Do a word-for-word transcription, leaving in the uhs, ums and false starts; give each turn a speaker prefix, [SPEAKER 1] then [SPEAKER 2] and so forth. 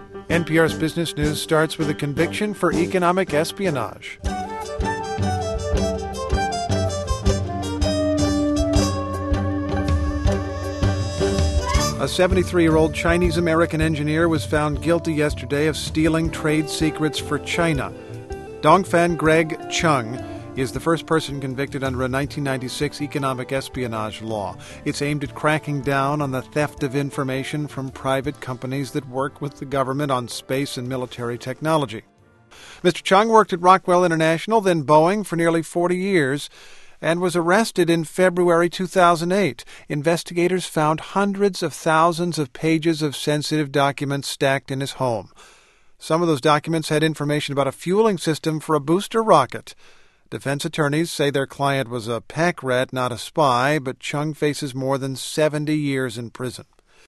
[SPEAKER 1] N P R's Business News starts with a conviction for economic espionage. A seventy-three-year-old Chinese-American engineer was found guilty yesterday of stealing trade secrets for China. Dongfan Greg Chung is the first person convicted under a nineteen ninety-six economic espionage law. It's aimed at cracking down on the theft of information from private companies that work with the government on space and military technology. Mister Chung worked at Rockwell International, then Boeing, for nearly forty years, and was arrested in February two thousand eight. Investigators found hundreds of thousands of pages of sensitive documents stacked in his home. Some of those documents had information about a fueling system for a booster rocket. Defense attorneys say their client was a pack rat, not a spy, but Chung faces more than seventy years in prison.